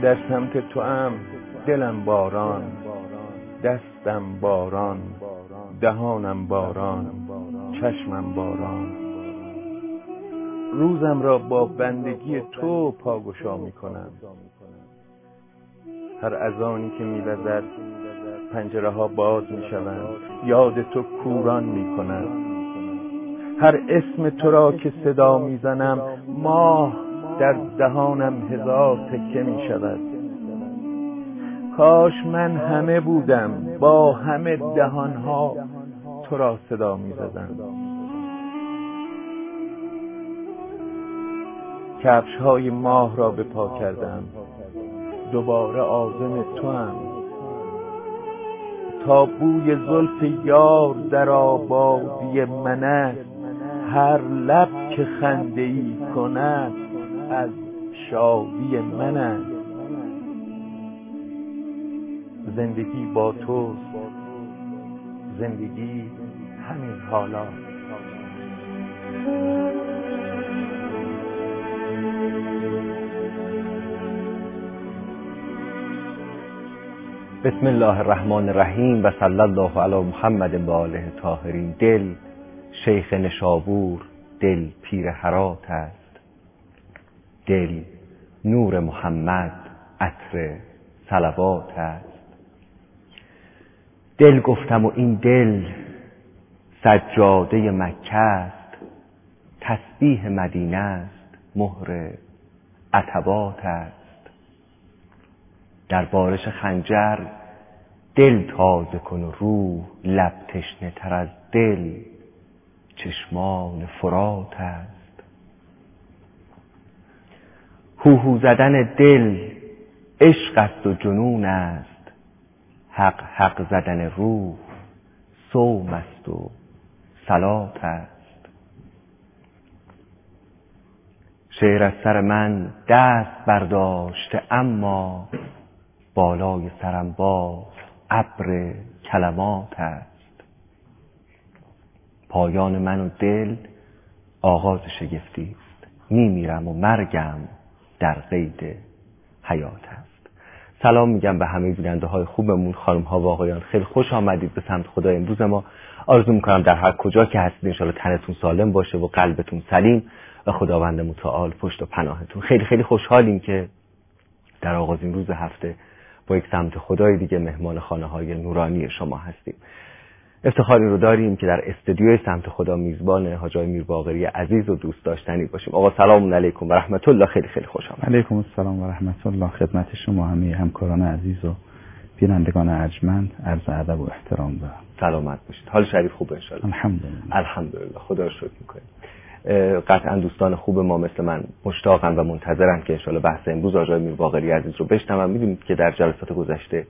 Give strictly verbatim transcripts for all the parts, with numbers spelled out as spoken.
در سمت تو ام دلم باران، دستم باران، دهانم باران، چشمم باران. روزم را با بندگی تو پاگشا می کنم. هر اذانی که می وزد پنجره ها باز می شوند، یاد تو کوران می کند. هر اسم تو را که صدا می زنم ماه در دهانم هزار تکه می شود. کاش من همه بودم با همه دهانها تو را صدا می زدم. کفش های ماه را به پا کردم، دوباره عازم تو هم. تا بوی زلف یار در آبادی من است، هر لب که خنده ای کند از شادی من است. زندگی با توست، زندگی همین حالا. بسم الله الرحمن الرحیم و صلی الله علی محمد و آله طاهرین. دل شیخ نشابور، دل پیر هرات است. دل نور محمد، عطر صلوات است. دل گفتم و این دل سجاده مکه است. تسبیح مدینه است، مهر عتبات است. در بارش خنجر دل تازه کن و روح، لب تشنه تر از دل چشمان فرات است. هوهو زدن دل عشق است و جنون است. حق حق زدن روح صوم است و صلات است. شعر از سر من دست برداشته، اما بالای سرم باز ابر کلمات است. پایان من و دل آغاز شگفتی است. میمیرم و مرگم در قید حیات است. سلام میگم به همه بیننده های خوبمون، خانم ها و آقایان. خیلی خوش آمدید به سمت خدای امروز ما. آرزو میکنم در هر کجا که هستید انشالله تنتون سالم باشه و قلبتون سلیم و خداوند متعال پشت و پناهتون. خیلی خیلی خوشحالیم که در آغازین روز هفته با یک سمت خدای دیگه مهمان خانه های نورانی شما هستیم. افتخاری رو داریم که در استودیوی سمت خدا میزبان حاج آقای میر باقری عزیز و دوست داشتنی باشیم. آقا سلام علیکم و رحمت الله. خیلی خیلی خوش آمدید. علیکم السلام و رحمت الله. خدمت شما همه همکاران عزیز و بینندگان ارجمند عرض ادب و احترام دارم. سلامت باشید. حال شریف خوبه ان شاء الله؟ الحمدلله. الحمدلله. خدا رو شکر میکنیم. قطعا دوستان خوب ما مثل من مشتاقن و منتظرن که ان شاء الله بحث امروز حاج آقای میر باقری عزیز رو بشنون. میدونید که در جلسات گذشته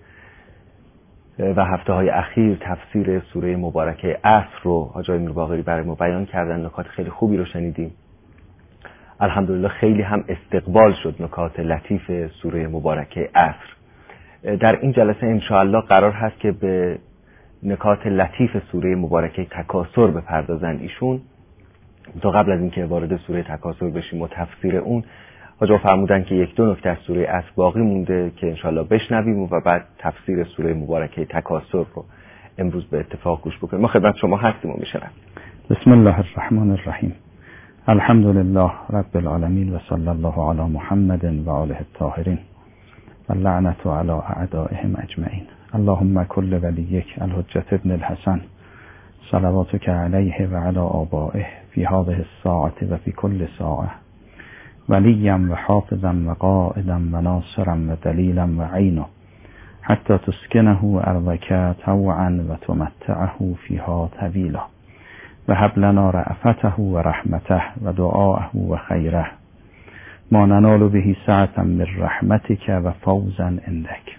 و هفته های اخیر تفسیر سوره مبارکه عصر رو حاج آقای میر باقری برای ما بیان کردن. نکات خیلی خوبی رو شنیدیم. الحمدلله خیلی هم استقبال شد نکات لطیف سوره مبارکه عصر. در این جلسه ان شاء الله قرار هست که به نکات لطیف سوره مبارکه تکاثر بپردازند ایشون. تا قبل از اینکه وارد سوره تکاثر بشیم و تفسیر اون، حاجا فرمودن که یک دو نکته از سوره عصر باقی مونده که انشالله بشنویم و بعد تفسیر سوره مبارکه تکاثر رو امروز به اتفاق گوش بکنیم. ما خدمت شما هستیم و میشنویم. بسم الله الرحمن الرحیم. الحمد لله رب العالمین و صلی الله علی محمد و آله الطاهرین و لعنت علی اعدائهم اجمعین. اللهم کل ولیک الحجة ابن الحسن صلواتک علیه و علی آبائه فی هذه الساعة و فی کل ساعة ولیم و حافظا و قائدا و ناصرا و دلیلا و عینه حتی تسکنه ارضک طوعا و تمتعه فیها طویلا و هب لنا رأفته و رحمته و دعاءه و خیره ما ننال به سعة من رحمتک و فوزا عندک.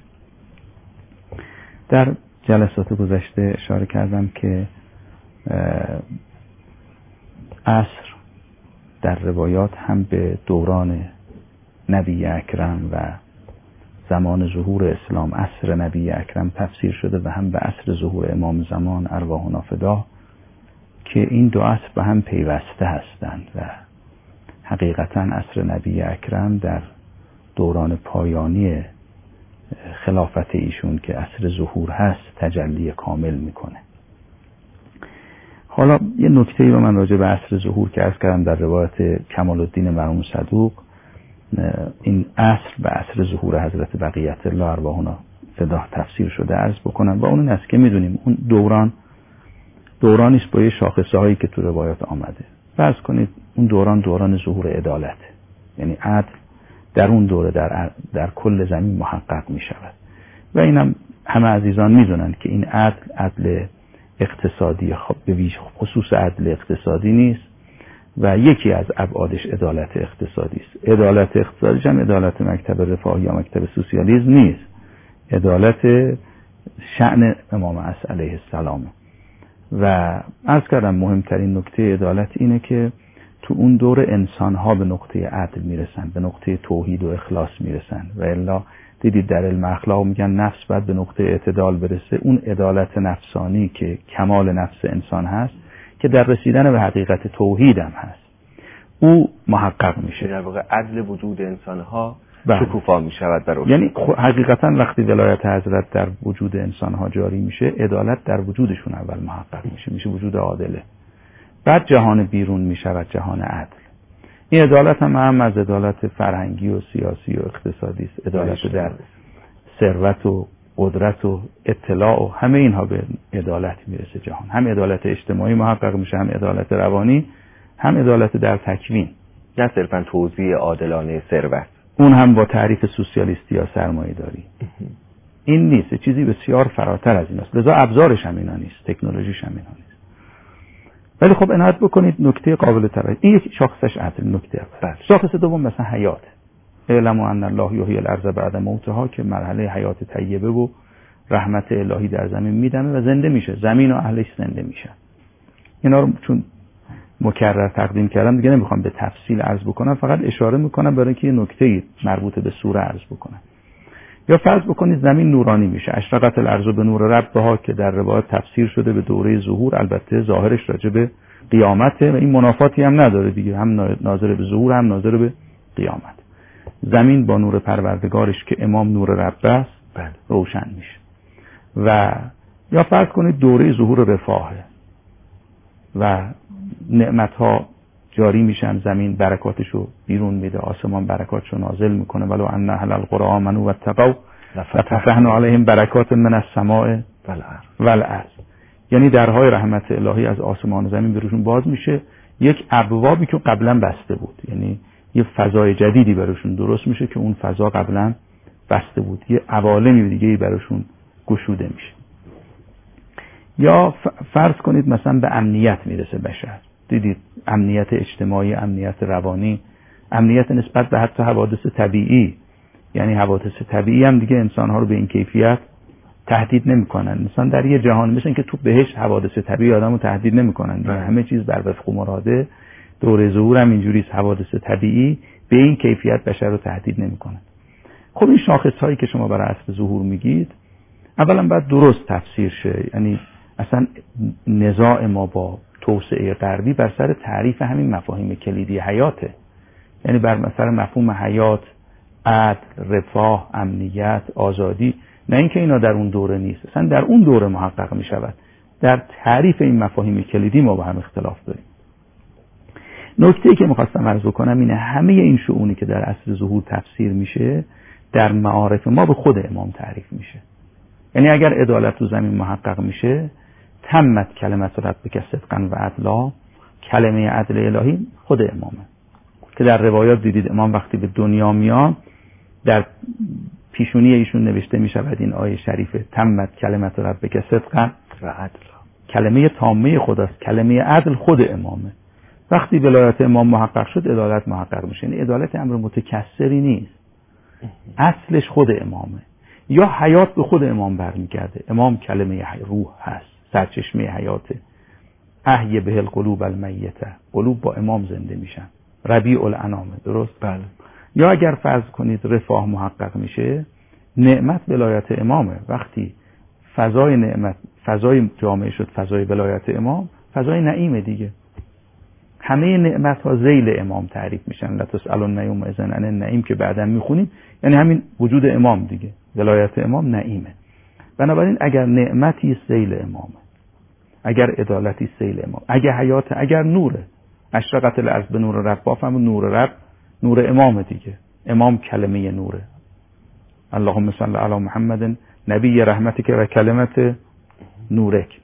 در جلسات گذشته اشاره کردم که عصر در روایات هم به دوران نبی اکرم و زمان ظهور اسلام عصر نبی اکرم تفسیر شده و هم به عصر ظهور امام زمان ارواحنا فدا، که این دو عصر به هم پیوسته هستند و حقیقتا عصر نبی اکرم در دوران پایانی خلافت ایشون که عصر ظهور هست تجلی کامل میکنه. حالا یه نکته‌ای رو من راجع به عصر ظهور که عرض کردم در روایت کمال الدین مرحوم صدوق، این عصر به عصر ظهور حضرت بقیت الله ارواحنا فداه تفسیر شده عرض بکنم و اون این است که میدونیم اون دوران دورانی است با یه شاخصه هایی که تو روایات آمده. فرض کنید اون دوران دوران ظهور عدالت، یعنی عدل در اون دوره در, در کل زمین محقق می شود و اینم همه عزیزان میدونن که این عدل عدل اقتصادی خب به ویژه خصوص عدل اقتصادی نیست و یکی از ابعادش عدالت اقتصادی است. عدالت اقتصادی هم عدالت مکتب رفاه یا مکتب سوسیالیسم نیست، عدالت شأن امام عصر علیه السلام. و عرض کردم مهمترین نکته عدالت اینه که تو اون دور انسان‌ها به نقطه عدل میرسن، به نقطه توحید و اخلاص میرسن و الا دیدید در علم اخلاق میگن نفس باید به نقطه اعتدال برسه. اون عدالت نفسانی که کمال نفس انسان هست که در رسیدن به حقیقت توحید هم هست، او محقق میشه. در واقع عدل وجود انسان‌ها بله. شکوفا میشود در اون. یعنی حقیقتا وقتی ولایت حضرت در وجود انسان‌ها جاری میشه، عدالت در وجودشون اول محقق میشه، میشه وجود عادله. بعد جهان بیرون میشود جهان عدل. این عدالت هم هم از عدالت فرهنگی و سیاسی و اقتصادی است، عدالت در ثروت و قدرت و اطلاع و همه اینها به عدالت میرسه جهان. هم عدالت اجتماعی محقق میشه، هم عدالت روانی، هم عدالت در تکوین. نه صرفا توزیع عادلانه ثروت، اون هم با تعریف سوسیالیستی یا سرمایه‌داری. این نیست، چیزی بسیار فراتر از این است. لذا ابزارش هم اینا نیست، تکنولوژیش هم اینا نیست. ولی خب عنایت بکنید نکته قابل توجه، این یک شاخصش عدل، نکته اول. شاخص دوم مثلا حیات، اعلموا ان الله یحیی الارض بعد موتها، که مرحله حیات طیبه و رحمت الهی در زمین میدمه و زنده میشه، زمین و اهلش زنده میشن. اینا رو چون مکرر تقدیم کردم دیگه نمیخوام به تفصیل عرض بکنم، فقط اشاره میکنم برای اینکه یه نکته مربوط به سوره عرض بکنم. یا فرض بکنید زمین نورانی میشه، اشرقت الارض به نور ربها که در روایت تفسیر شده به دوره ظهور، البته ظاهرش راجع به قیامته و این منافاتی هم نداره دیگه، هم ناظر به ظهور هم ناظر به قیامت. زمین با نور پروردگارش که امام نور رب است روشن میشه. و یا فرض کنید دوره ظهور رفاهه و نعمتها جاری میشن، زمین برکاتشو بیرون میده، آسمان برکاتشو نازل میکنه. ولو ان اهل القرى آمنوا واتقوا لفتحنا علیهم برکات من السماء والارض. یعنی درهای رحمت الهی از آسمان و زمین براشون باز میشه، یک ابوابی که قبلا بسته بود، یعنی یه فضای جدیدی براشون درست میشه که اون فضا قبلا بسته بود، یه عوالمی دیگه براشون گشوده میشه. یا فرض کنید مثلا به امنیت میرسه بشر، دیدید امنیت اجتماعی، امنیت روانی، امنیت نسبت به حتی حوادث طبیعی، یعنی حوادث طبیعی هم دیگه انسان‌ها رو به این کیفیت تهدید نمی‌کنن. مثلا در یه جهان مثل این که تو بهشت حوادث طبیعی آدمو تهدید نمی‌کنن، همه چیز بر وفق مراده. دوره ظهور هم اینجوریه، حوادث طبیعی به این کیفیت بشر رو تهدید نمی‌کنن. خب این شاخص‌هایی که شما برای عصر ظهور میگید اولا باید درست تفسیر شه، یعنی اصلا نزاع ما با توسعه غربی بر سر تعریف همین مفاهیم کلیدی حیاته، یعنی بر مثلا مفهوم حیات، عدل، رفاه، امنیت، آزادی، نه اینکه اینا در اون دوره نیست، اصلا در اون دوره محقق می شود. در تعریف این مفاهیم کلیدی ما با هم اختلاف داریم. نکته‌ای که می‌خواستم عرض کنم اینه، همه این شؤونی که در عصر ظهور تفسیر میشه در معارف ما به خود امام تعریف میشه. یعنی اگر عدالت تو زمین محقق میشه، تمت کلمت ربک صدقا و عدلا، کلمه عدل الهی خود امامه که در روایات دیدید امام وقتی به دنیا میاد در پیشونی ایشون نوشته میشود این آیه شریفه، تمت کلمت ربک صدقا و عدلا، کلمه تامه خداست، کلمه عدل خود امامه. وقتی ولایت امام محقق شد عدالت محقق میشه. یعنی عدالت امر متکثری نیست، اصلش خود امامه. یا حیات به خود امام برمیگرده، امام کلمه روح هست، سرچشمه حیاته. احی به القلوب المیته، قلوب با امام زنده میشن، ربیع الانامه، درست؟ بله. یا اگر فرض کنید رفاه محقق میشه، نعمت ولایت امامه. وقتی فضای نعمت، فضای جامعه شد فضای ولایت امام، فضای نعیمه دیگه. همه نعمت ها ذیل امام تعریف میشن. لا تسألن یومئذ عن النعیم که بعداً میخونیم، یعنی همین وجود امام دیگه، ولایت امام نعیمه. بنابراین اگر نعمتی ذیل امامه، اگر عدالتی ذیل امام، اگر حیات، اگر نوره، اشرقت الارض به نور رب، بافم نور رب نور امام دیگه. امام کلمه نوره. اللهم صل علی محمد نبی رحمتک و کلمت نورک.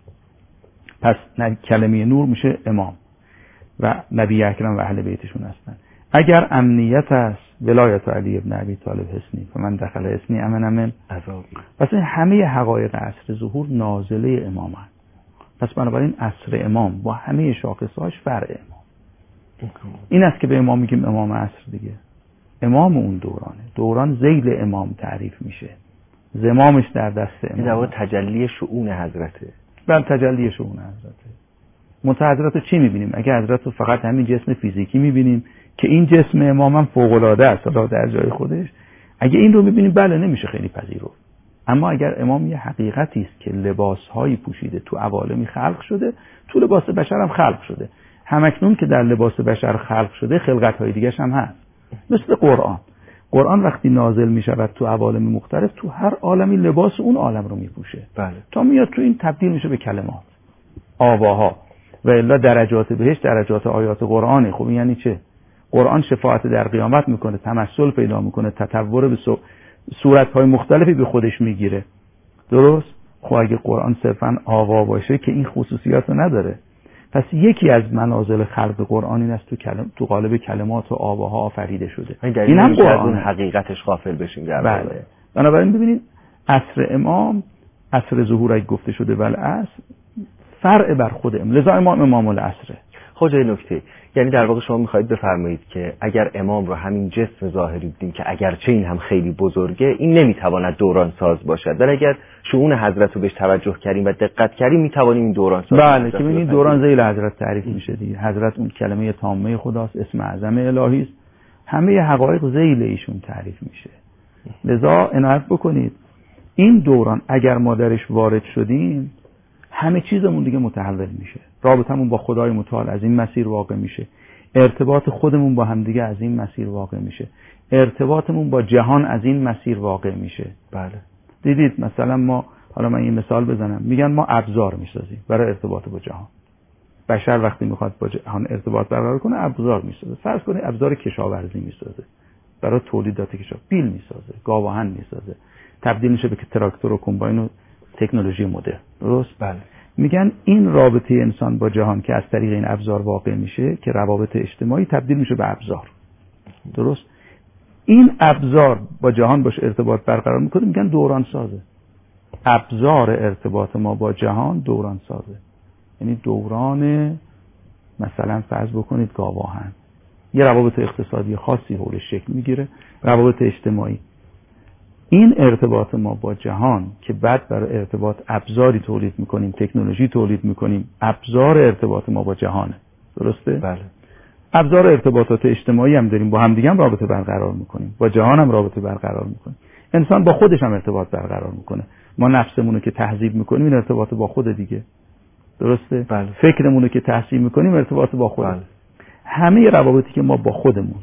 پس کلمه نور میشه امام و نبی اکرم و اهل بیتشون هستن. اگر امنیت است، ولایت علی ابن ابی طالب حسنی و من دخل حسنی امن امن عذاب. پس این همه حقایق عصر ظهور نازله امام هست. پس بنابراین عصر امام با همه شاخصهاش فرع امام. این است که به امام میگیم امام عصر دیگه. امام اون دورانه، دوران ذیل امام تعریف میشه، زمامش در دست امام. این در واقع تجلی شؤون حضرته. بله، تجلی شؤون حضرته. منتها حضرت رو چی میبینیم؟ اگه حضرت رو فقط همین جسم فیزیکی میبینیم که این جسم امام هم فوق العاده است در جای خودش، اگه این رو میبینیم بله نمیشه خیلی پذیرفت. اما اگر امام یه حقیقتی است که لباسهایی پوشیده، تو عوالمی خلق شده، تو لباس بشر هم خلق شده، همکنون که در لباس بشر خلق شده خلقت‌های دیگه‌ش هم هست. مثل قرآن. قرآن وقتی نازل می شود تو عوالم مختلف، تو هر عالمی لباس اون عالم رو می پوشه. بله. تا میاد تو این تبدیل میشه به کلمات، آواها و الا درجات بهش درجات آیات قرآنه. خب یعنی چه؟ قرآن شفاعت در قیامت میکنه، تمثل پیدا میکنه، تطور به صورت‌های مختلفی به خودش میگیره. درست؟ خب اگه قرآن صرفاً آوا باشه که این خصوصیات رو نداره. پس یکی از منازل خلق قرآن این است تو کلم تو قالب کلمات و آواها آفریده شده. این هم قرآن حقیقتش غافل بشیم در واقع. بله. بنابراین ببینید عصر امام، عصر ظهور اگه گفته شده بل عصر فرع بر خود امام، لذا امام امام العصره. خود این نکته، یعنی در واقع شما میخواهید بفرمایید که اگر امام رو همین جسم ظاهری دیدیم که اگرچه این هم خیلی بزرگه، این نمیتواند دوران ساز باشد، در اگر شؤون حضرت رو بهش توجه کردیم و دقت کردیم میتوانیم این دوران ساز. بله، که ببینید دوران ذیل حضرت تعریف میشه دیگه. حضرت اون کلمه تامه خداست، اسم اعظم الهی است، همه حقایق ذیل ایشون تعریف میشه. لذا عنایت بکنید این دوران اگر ما درش وارد شدیم، همه چیزمون دیگه متحول میشه. رابطمون با خدای متعال از این مسیر واقع میشه، ارتباط خودمون با همدیگه از این مسیر واقع میشه، ارتباطمون با جهان از این مسیر واقع میشه. بله. دیدید مثلا ما، حالا من این مثال بزنم، میگن ما ابزار میسازیم برای ارتباط با جهان. بشر وقتی میخواد با جهان ارتباط برقرار کنه ابزار میسازه. فرض کنید ابزار کشاورزی میسازه، برای تولیدات کشاورزی بیل میسازه، گاوآهن میسازه، تبدیل میشه به تراکتور و کمباین و تکنولوژی مدرن. درست؟ بله. میگن این رابطه انسان با جهان که از طریق این ابزار واقع میشه، که روابط اجتماعی تبدیل میشه به ابزار. درست؟ این ابزار با جهان باش ارتباط برقرار میکنه، میگن دوران سازه. ابزار ارتباط ما با جهان دوران سازه. یعنی دوران، مثلا فرض بکنید گاوآهن یه روابط اقتصادی خاصی حولش شکل میگیره، روابط اجتماعی. این ارتباط ما با جهان که بعد برای ارتباط ابزاری تولید میکنیم، تکنولوژی تولید میکنیم، ابزار ارتباط ما با جهانه. درسته؟ بله. ابزار ارتباطات اجتماعی هم داریم، با هم دیگه هم رابطه برقرار میکنیم، با جهان هم رابطه برقرار میکنیم. انسان با خودش هم ارتباط برقرار میکنه. ما نفسمون رو که تهذیب میکنیم این ارتباط با خود دیگه. درسته؟ بله. فکرمون رو که تحسین میکنیم ارتباط با خود. بله. همه روابطی که ما با خودمون،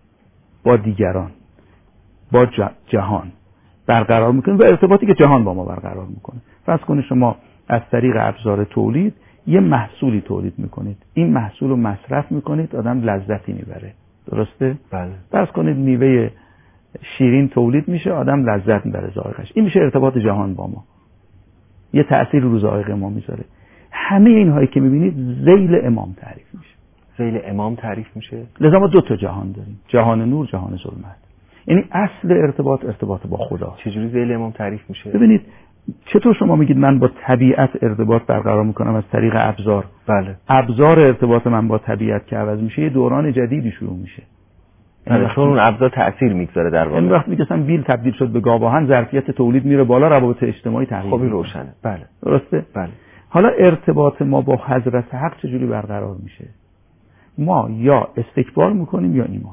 با دیگران، با جهان برقرار میکنیم و ارتباطی که جهان با ما برقرار میکنه. فرض کنید شما از طریق ابزار تولید یه محصولی تولید میکنید، این محصول رو مصرف میکنید، آدم لذتی میبره. درسته؟ بله. فرض کنید میوه شیرین تولید میشه، آدم لذت میبره ذائقه‌اش. این میشه ارتباط جهان با ما، یه تأثیر رو ذائقه ما میذاره. همه اینهایی که میبینید ذیل امام تعریف میشه. ذیل امام تعریف میشه. لذا ما دو تا جهان داریم، جهان نور، جهان ظلمت. یعنی اصل ارتباط ارتباط با خدا. چجوری ذیل امام تعریف میشه؟ ببینید چطور شما میگید من با طبیعت ارتباط برقرار میکنم از طریق ابزار. بله. ابزار ارتباط من با طبیعت که عوض میشه، یه دوران جدیدی شروع میشه. یعنی چون اون ابزار تأثیر میگذاره در واقع. این وقت میگه مثلا بیل تبدیل شد به گاوآهن، ظرفیت تولید میره بالا، روابط اجتماعی تغییر خب این روشنه. بله. درسته؟ بله. حالا ارتباط ما با حضرت حق چجوری برقرار میشه؟ ما یا استکبار میکنیم یا ایمان.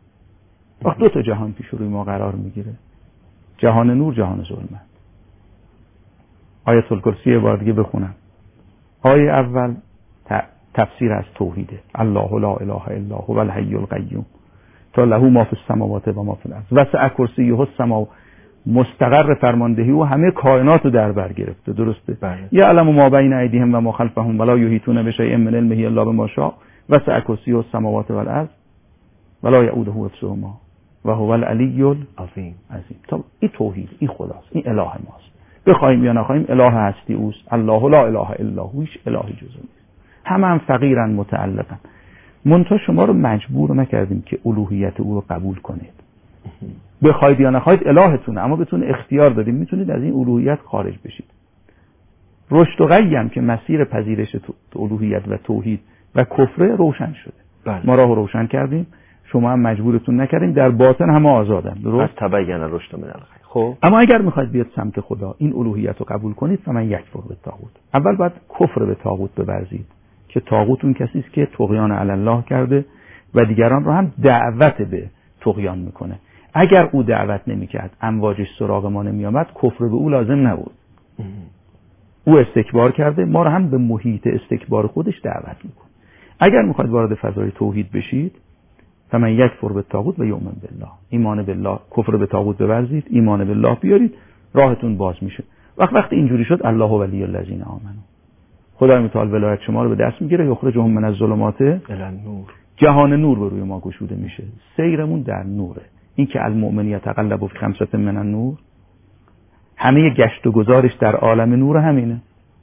وقت دو تا جهان پیش روی ما قرار میگیره، جهان نور، جهان ظلمت. آیت الکرسی بار دیگه بخونم. آیه اول تفسیر از توحیده. الله لا اله الا هو الحی القیوم تا له ما فی السماوات و ما فی الارض وسع کرسیه السماوات، مستقر فرماندهی و همه کائنات رو در بر گرفته. درسته؟ یعلم ما بین ایدیهم و ما خلفهم ولا یحیطون بشیء من علمه الا بما شاء وسع کرسیه السماوات و الارض ولا یئوده حفظهما و هو العلی العظیم. عظیم. تا این توحید، این خداست، این اله ماست. بخوایم یا نخوایم اله هستی اوست. الله لا اله الا هو، هیچ الهی جز او نیست. همه هم فقیرن متعلقن. منتها شما رو مجبور نکردیم که الوهیت او رو قبول کنید. بخواید یا نخواید الهتونه، اما بهتون اختیار دادیم میتونید از این الوهیت خارج بشید. رشد و غی هم که مسیر پذیرش الوهیت و توحید و کفر روشن شده. بله. ما راهو روشن کردیم، شما هم مجبورتون نکردیم، در باطن همه آزادن. درست؟ تبین رشد من الخیر. خب اما اگر میخواید بیاد سمت خدا، این الوهیت رو قبول کنید، فمن یکفر بالطاغوت. اول باید کفر به طاغوت بورزید که طاغوت اون کسی است که طغیان علی الله کرده و دیگران رو هم دعوت به طغیان میکنه. اگر او دعوت نمیکرد، امواجش سراغ ما نمیآمد، کفر به او لازم نبود. او استکبار کرده، ما رو هم به محیط استکبار خودش دعوت میکنه. اگر میخواید وارد فضای توحید بشید، فمن یکفر بالطاغوت و یؤمن بالله، ایمان بالله، کفر به طاغوت بورزید، ایمان بالله بیارید، راهتون باز میشه. وقت وقت اینجوری شد، الله ولی الذین آمنوا، خدای متعال ولایت شما رو به دست میگیره، یخرجهم من الظلمات الی النور، جهان نور به روی ما گشوده میشه. سیرمون در نوره. این که المؤمن یتقلب فی خمسة من النور، همه گشت و گذارش در عالم نور همینه.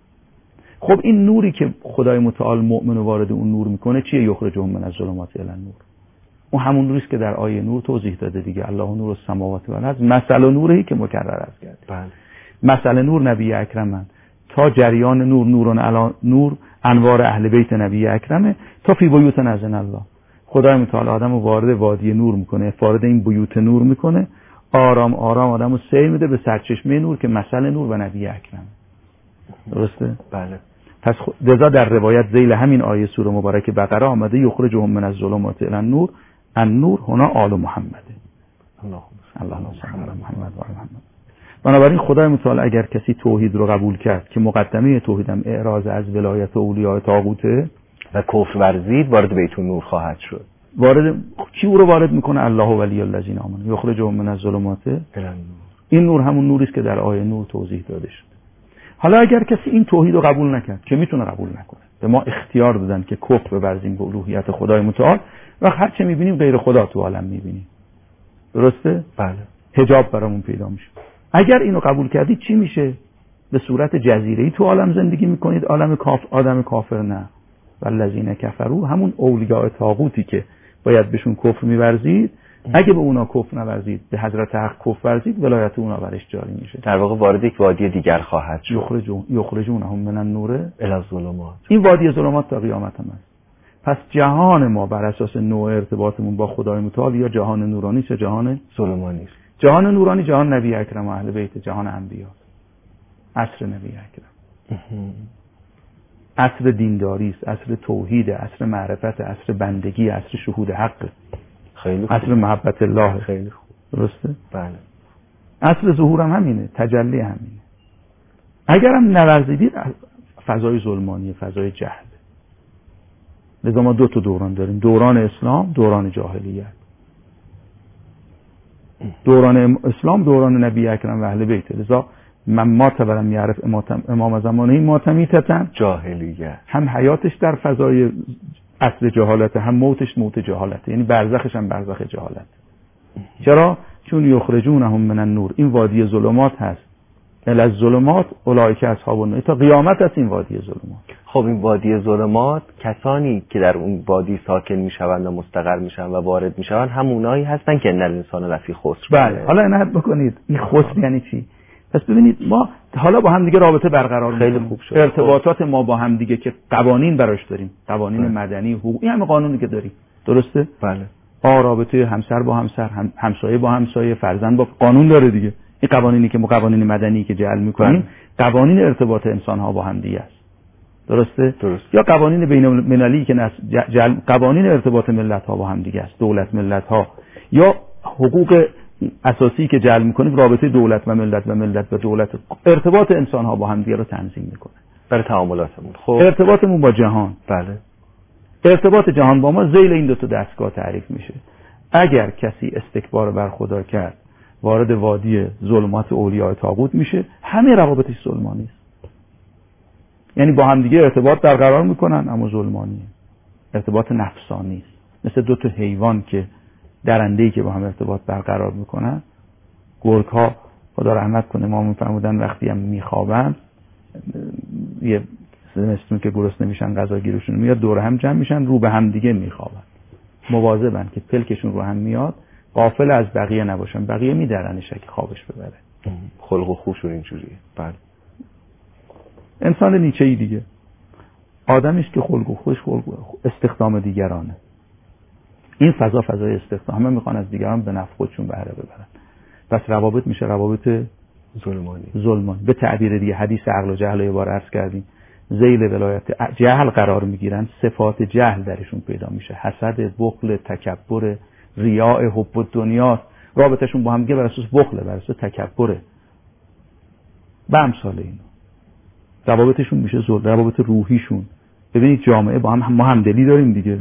خب این نوری که خدای متعال مؤمن وارد اون نور میکنه چیه؟ یخرجهم من الظلمات الی النور. اون همون نوری است که در آیه نور توضیح داده دیگه، الله نور السماوات و الارض، مثل نوری که مکرر است کرد. بله. مثل نور نبی اکرم، تا جریان نور، نورون علی نور، انوار اهل بیت نبی اکرمه، تا فی بیوت نزن الله. خدای متعال آدم رو وارد وادی نور میکنه، وارد این بیوت نور میکنه، آرام آرام آدم رو سیر میده به سرچشمه نور که مثل نور و نبی اکرم. درسته؟ بله. پس لذا در روایت ذیل همین آیه سوره مبارکه بقره آمده یخرجهم من الظلمات الی النور، النور هنا آل محمده. اللهم صل علی محمد و آل محمد. بنابراین خدای متعال اگر کسی توحید رو قبول کرد که مقدمه توحیدم اعراض از ولایت اولیاء طاغوته و کفر ورزید، وارد بیت نور خواهد شد. وارد کی او رو وارد میکنه؟ الله ولی الذین آمنوا یخرجهم من الظلمات الی النور. این نور همون نوری است که در آیه نور توضیح داده شد. حالا اگر کسی این توحید رو قبول نکرد، که میتونه قبول نکنه، به ما اختیار دادن که کفر بورزیم به الوهیت خدای متعال، و هر چه میبینیم غیر خدا تو عالم میبینیم. درسته؟ بله. حجاب برامون پیدا میشه. اگر اینو قبول کردید چی میشه؟ به صورت جزیره‌ای تو عالم زندگی میکنید، عالم کاف آدم کافر نه. والذین کفروا، همون اولیاء طاغوتی که باید بهشون کفر میورزید، اگه به اونا کفر نورزید، به حضرت حق کفر ورزید، ولایت اونا برش جاری میشه. در واقع وارد یک وادی دیگر خواهد شد. یخرجون یخرجونهم من النور الی الظلمات. این وادی ظلمات تا قیامت هم است. پس جهان ما بر اساس نوع ارتباطمون با خدای متعال یا جهان نورانی یا جهان ظلمانی است. جهان نورانی جهان نبی اکرم و اهل بیت، جهان انبیا، عصر نبی اکرم، عصر دینداری است، عصر توحید، عصر معرفت، عصر بندگی، عصر شهود حق، خیلی خوب. عصر محبت الله. خیلی خوب. درسته؟ بله. عصر ظهور هم همینه، تجلی همینه. اگر هم نورزیدید، فضای ظلمانی، فضای جهل. لذا ما دو تا دوران داریم، دوران اسلام، دوران جاهلیت. دوران اسلام دوران نبی اکرم و اهل بیت. لذا من ما تولم یعرف امام زمانه ماتمیتتن، جاهلیت، هم حیاتش در فضای عصر جهالت، هم موتش موت جهالت، یعنی برزخش هم برزخ جهالت. چرا؟ چون یخرجونهم من النور، این وادی ظلمات هست، الی الظلمات اولئک اصحاب النار، تا قیامت است این وادی ظلمات. خب این وادی ظلمات، کسانی که در اون وادی ساکن میشوند و مستقر میشن و وارد میشوند همونایی هستن که ان الانسان لفی خسر. بله. حالا عنایت بکنید این خسر یعنی چی؟ پس ببینید ما حالا با هم دیگه رابطه برقرار خیلی خوب شد. ارتباطات ما با هم دیگه که قوانین براش داریم، قوانین بله. مدنی، حقوقی، همه قانونی که داریم. درسته؟ بله. آ رابطه همسر با همسر، هم همسایه با همسایه، فرزند با قانون داره دیگه. این قوانینی که ما قوانین مدنی که جعل می‌کنیم، بله. قوانین ارتباط انسان ها با هم دیگه است. درسته؟ درست. یا قوانین بین المللی که جعل قوانین ارتباط ملت ها با هم دیگه است، دولت ملت ها، یا حقوق اساسی که جعل می‌کنیم، رابطه دولت و ملت و ملت و دولت، ارتباط انسان ها با هم دیگه رو تنظیم می‌کنه برای تعاملاتمون. خب ارتباطمون با جهان، بله، ارتباط جهان با ما ذیل این دو تا دستگاه تعریف میشه. اگر کسی استکبار بر خدا کرد وارد وادی ظلمات اولیاء طاغوت میشه، همه روابطش ظلمانی است. یعنی با هم دیگه ارتباط برقرار میکنن اما ظلمانیه، ارتباط نفسانی است. مثل دو تا حیوان که درنده‌ای که با هم ارتباط برقرار میکنن. گرگ‌ها خدا رحمت کنه ما میفرمودن وقتی هم میخوابن یه مثل که گرسنه میشن غذا گیرشون میاد دور هم جمع میشن رو به هم دیگه میخوابن، مواظبن که پلکشون رو هم میاد غافل از بقیه نباشن، بقیه میدرنش اگه خوابش ببره. خلق و خوشون اینجوریه. بله. انسان نیچه‌ای دیگه آدمیش که خلق و خوش خلق استخدام دیگرانه. این فضا فضای استخدام، همه میخوان از دیگران به نفع خودشون بهره ببرن. پس روابط میشه روابط ظلمانی. ظلمانی. به تعبیر دیگه حدیث عقل و جهل یه بار عرض کردیم، ذیل ولایت جهل قرار میگیرن، صفات جهل درشون پیدا میشه، حسد، بخل، تکبر، ریاء، حب الدنیا. رابطشون با هم دیگه بر اساس بخله، بر اساس تکبره به امثال اینو. روابطشون میشه ظلم، روابط روحیشون. ببینید جامعه با هم ما همدلی داریم دیگه.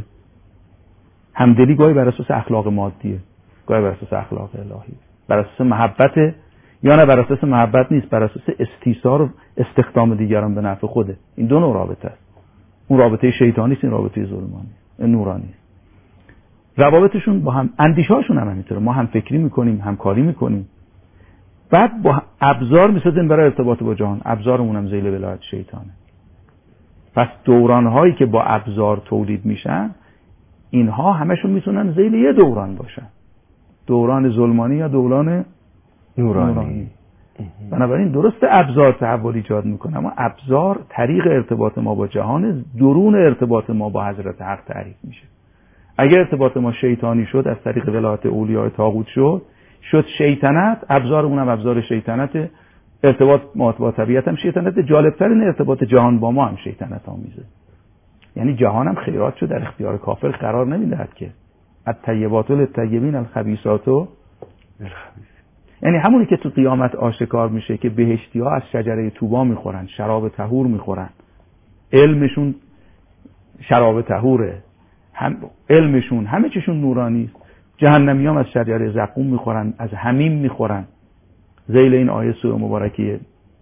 همدلی گاهی بر اساس اخلاق مادیه، گاهی بر اساس اخلاق الهی، بر اساس محبت یا نه بر اساس محبت نیست، بر اساس استیثار و استخدام دیگران به نفع خوده. این دو نوع رابطه است. اون رابطه شیطانی است، این رابطه ظلمانی، این نورانی است. روابطشون با هم، اندیشه‌هاشون هم همینطوره. ما هم فکری میکنیم، همکاری میکنیم، بعد با ابزار میسازیم برای ارتباط با جهان. ابزارمون هم ذیل ولایت شیطانه. پس دوران‌هایی که با ابزار تولید میشن اینها همشون میتونن ذیل یه دوران باشن، دوران ظلمانی یا دوران نورانی, نورانی. بنابراین درست ابزار تحول ایجاد میکنه، اما ابزار طریق ارتباط ما با جهان، درون ارتباط ما با حضرت حق تعریف میشه. اگر ارتباط ما شیطانی شد، از طریق ولایت اولیاء طاغوت شد، شد شیطنت، ابزارمون هم ابزار شیطنت، ارتباط ما با طبیعت هم شیطنت. جالبتر این ارتباط جهان با ما هم شیطنت آمیزه. یعنی جهان هم خیرات شد در اختیار کافر قرار نمیدهد که الطیبات للطیبین الخبیثات للخبیثین. یعنی همونی که تو قیامت آشکار میشه که بهشتی ها از شجره طوبا میخورن، شراب طهور میخورن، علمشون شراب طهوره، هم علمشون همه چیشون نورانی است. جهنمی هم از شجره زقوم میخورن، از حمیم میخورن. ذیل این آیه سوره مبارکه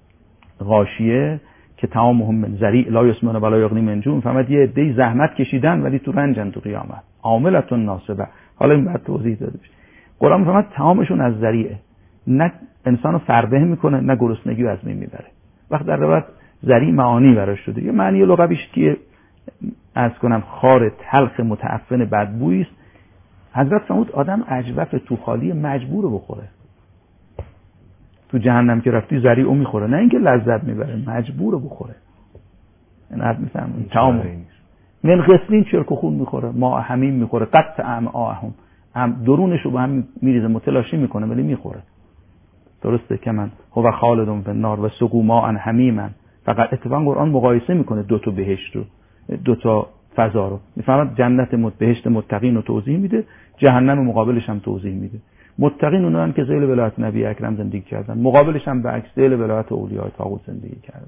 غاشیه که تمامهم من ذریع لا یسمعون ولا یغنی من جوع، فهمید یه عده‌ای زحمت کشیدن ولی تو رنجن تو قیامت، عاملة ناصبه. حالا این بعد توضیح داده بشه. قرآن میفهمد تمامشون از ذریعه، نه انسانو فربه میکنه نه گرسنگی از بین میبره. وقت در روایت ذریع معانی براش شده. یه معنی لغویش که از کنم خار تلخ متعفن بدبویی است. حضرت فرمود آدم اجوف تو خالی مجبور بخوره. تو جهنم که رفتی ذریعو میخوره، نه اینکه لذت میبره، مجبور بخوره. این حد میفهمون تمام من غسلین چرک و خون میخوره، ما همین میخوره، قطع امعاهم، هم درونش رو با هم میریزه، متلاشی میکنه ولی میخوره. درسته که من هو خالدون فی النار و سقوا ماء حمیما. فقط اتفاقا قرآن مقایسه میکنه دو تا بهشت رو، دو تا فضا رو. میفهمد جنت مت بهشت متقین رو توضیح میده، جهنم مقابلش هم توضیح میده. متقین اونان که ذیل ولایت نبی اکرم زندگی کردن، مقابلش هم برعکس ذیل ولایت اولیاء طاغوت زندگی کردن.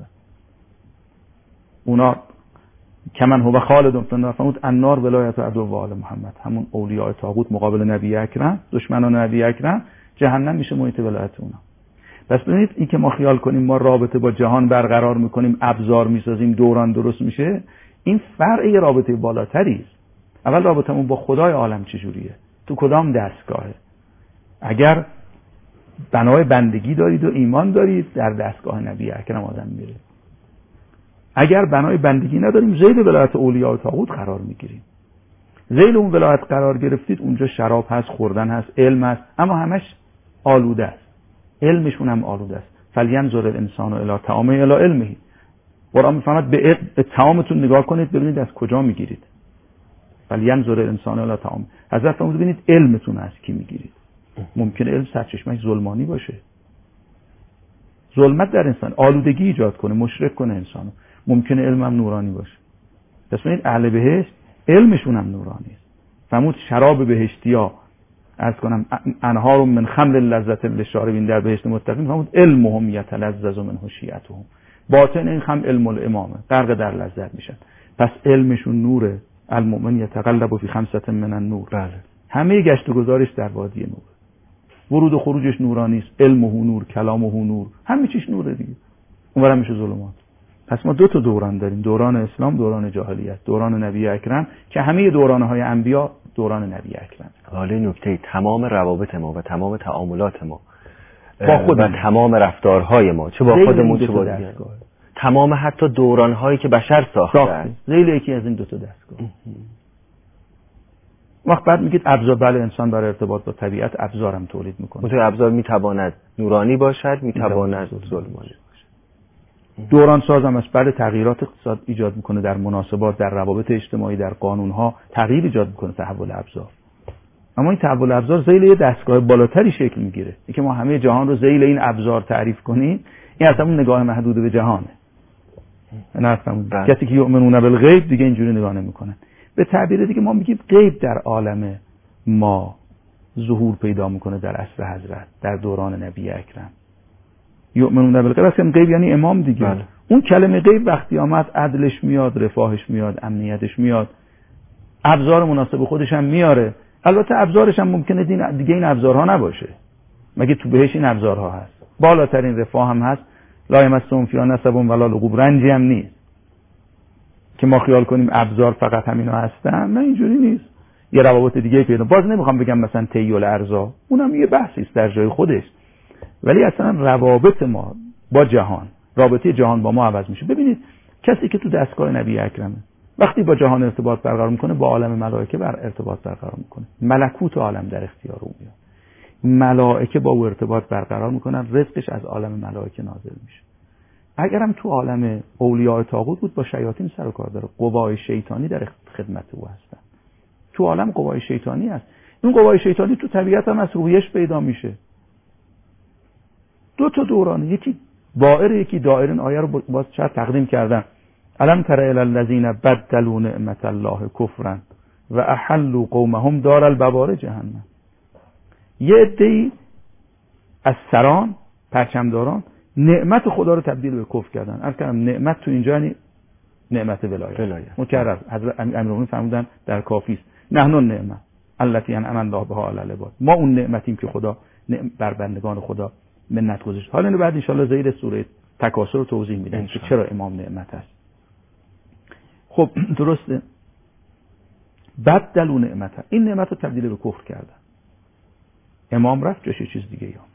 اونا کمن هو خالدون فی النار، فرمود النار ولایت عدو و آل محمد، همون اولیاء طاغوت مقابل نبی اکرم، دشمنان نبی اکرم، جهنم میشه محیط ولایت اونا. پس ببینید این که ما خیال کنیم ما رابطه با جهان برقرار میکنیم، ابزار میسازیم، دوران درست میشه، این فرع یه رابطه بالاتری است. اول رابطمون با خدای عالم چجوریه؟ تو کدام دستگاهه؟ اگر بنای بندگی دارید و ایمان دارید، در دستگاه نبی اکرم آدم میره. اگر بنای بندگی نداریم، ذیل ولایت اولیاء و طاغوت قرار میگیریم. ذیل اون ولایت قرار گرفتید، اونجا شراب هست، خوردن هست، علم هست، اما همش آلوده است. علمشون هم آلوده است. فلینظر الانسان الی طعامه الی علمه. قرآن میفهمد به طعامتون نگاه کنید ببینید از کجا میگیرید. فلینظر الانسان الی طعامه. حضرت فرمود ببینید علمتون از کی میگیرید. ممکنه علم سرچشمه‌اش ظلمانی باشه، ظلمت در انسان آلودگی ایجاد کنه، مشرک کنه انسانو. ممکنه علم هم نورانی باشه. پس ببینید اهل بهشت علمشون هم نورانی است. فرمود شراب بهشتیا عرض کنم انهار من خمر لذت للشاربین در بهشت متقین، فرمود علمهم یتلذذ منه شیعتهم. باطن این خمر علم الامامه، غرق در لذت میشن. پس علمشون نوره، المؤمن یتقلب فی خمسة من النور. بله. همه گشت و گذارش در وادی نور، ورود و خروجش نورانی است، علمه نور، کلامه نور، همه چیش نوره دیگه. اونورم میشه ظلمات. پس ما دو تا دوران داریم، دوران اسلام، دوران جاهلیت، دوران نبی اکرم که همه دورانهای انبیا دوران نبی اکرم. حالا نکته تمام روابط ما و تمام تعاملات ما با خودمون و تمام رفتارهای ما، چه با خودمون چه با دیگران، تمام حتی دورانهایی که بشر ساخته است، ذیل یکی از این دو تا دستگاه. وقت بعد میگید ابزار، بله انسان برای ارتباط با طبیعت ابزارم تولید میکنه. مثلا ابزار میتواند نورانی باشد، میتواند ظلمانی باشد. دوران سازم است، بله تغییرات اقتصاد ایجاد میکنه در مناسبات، در روابط اجتماعی، در قانونها تغییر ایجاد میکنه تحول ابزار. اما این تحول ابزار ذیل یه دستگاه بالاتری شکل میگیره. اینکه ما همه جهان رو ذیل این ابزار تعریف کنیم، این اصلا اون نگاه محدود به جهانه. نه اصلا کسی که یؤمنون بالغیب دیگه اینجوری نگاه نمیکنن. به تعبیر دیگه ما میگیم غیب در عالم ما ظهور پیدا میکنه در عصر حضرت، در دوران نبی اکرم. یؤمنون بالغیب اصلا غیب یعنی امام دیگه. بله. اون کلمه غیب وقتی آمد عدلش میاد، رفاهش میاد، امنیتش میاد، ابزار مناسب خودش هم میاره. البته ابزارش هم ممکنه دیگه این ابزارها نباشه. مگه تو بهش این ابزارها هست؟ بالاترین رفاه هم هست، لا یمسهم فیها نصب ولا لغوب، رنجی هم نیست که ما خیال کنیم ابزار فقط همینا هستن. نه اینجوری نیست، یه روابط دیگه پیدا. باز نمیخوام بگم مثلا تیول ارزا، اونم یه بحثی است در جای خودش، ولی اصلا روابط ما با جهان، رابطه جهان با ما عوض میشه. ببینید کسی که تو دستگاه نبی اکرمه وقتی با جهان ارتباط برقرار میکنه، با عالم ملائکه بر ارتباط برقرار میکنه، ملکوت عالم در اختیار او میاد، ملائکه با او ارتباط برقرار میکنن، رزقش از عالم ملائکه نازل میشه. اگرم تو عالم اولیاء طاغوت بود، با شیاطین سر و کار داره، قوای شیطانی در خدمت او هستن. تو عالم قوای شیطانی هست. این قوای شیطانی تو طبیعت هم از رویش پیدا میشه. دو تا دوران، یکی بائر یکی دائر. این آیه رو باز چرا تقدیم کردم؟ الم تر الی الذین بدلوا نعمت الله کفرا و احلوا قومهم دار البوار جهنم. یه عده‌ای از سران، پرچمداران، نعمت خدا رو تبدیل به کفر کردن. عرض کردم نعمت تو اینجا یعنی نعمت ولایت. ولایت. مکرر حضرت امیرالمومنین فرمودن در کافی است، نحن النعمه التي انعم الله بها علی العباد. ما اون نعمتیم که خدا بر بندگان خدا منت گذاشت. حالا اینو بعد ان شاء الله زیر سوره تکاثر رو توضیح میدم که چرا امام نعمت است. خب درسته، بدلوا نعمت، این نعمت رو تبدیل به کفر کردن. امام رفت جاش چیز دیگه آمد.